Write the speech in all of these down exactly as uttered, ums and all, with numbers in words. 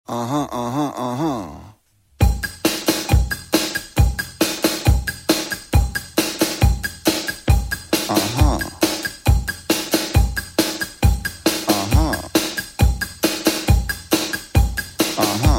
Uh-huh, uh-huh, uh-huh. Uh-huh. Uh-huh. Uh-huh.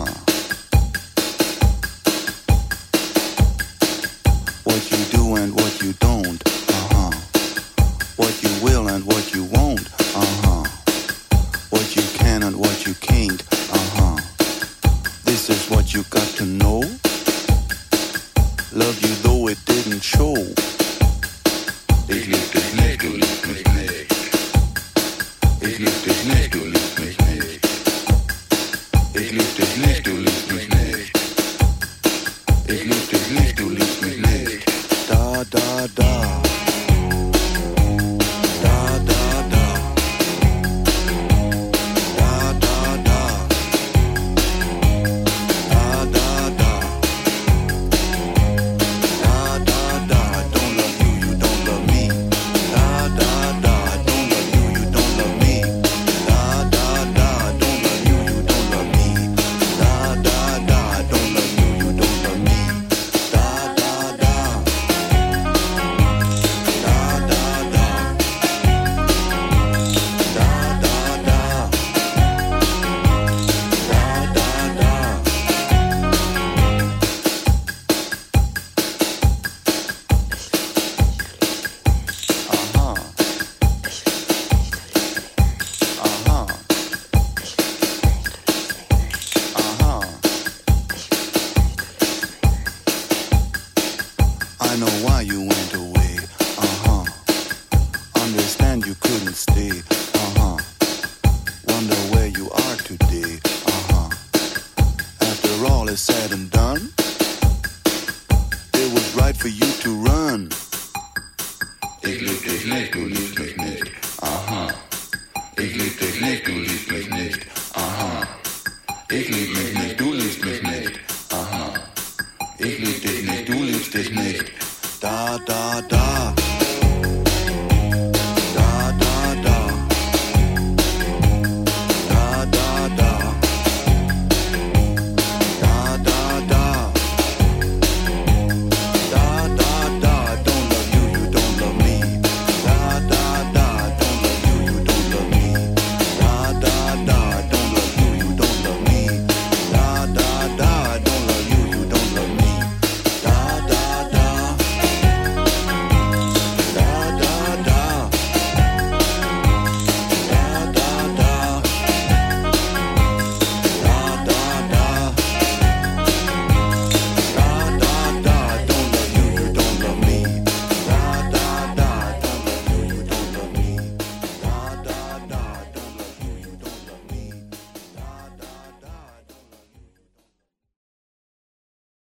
What you do and what you don't. Uh-huh. What you will and what you won't. Uh-huh. What you can and what you can't. Uh-huh. This is what you got to know. Love you though it didn't show. Ich lieb dich nicht, du liebst mich nicht. Ich lieb dich nicht, du liebst mich nicht. Ich lieb dich nicht, du liebst mich nicht. Ich lieb dich nicht, du liebst mich nicht. Da, da, da. Da, da, da. Da, da, da. Da, da, da. Da, da, da. Don't love you, you don't love me. Da, da, da. Don't love you, you don't love me. Da, da, da. Don't love you, you don't love me. Da, da, da. Don't love you, you don't love me. Da, da, da. Da, da, da. Da, da, da. Da, da, da. Uh-huh. Uh-huh. Uh-huh. I know why you went away. Uh-huh. Understand you couldn't stay. Uh-huh. Wonder where you are today. Uh-huh. After all is said and done, it was right for you to run. Ich lieb dich nicht, du liebst mich nicht. Aha. Ich lieb dich nicht, du liebst mich nicht. Aha. Ich lieb mich nicht, du liebst mich nicht. Aha. Ich lieb dich nicht, du liebst dich nicht. Da, da, da.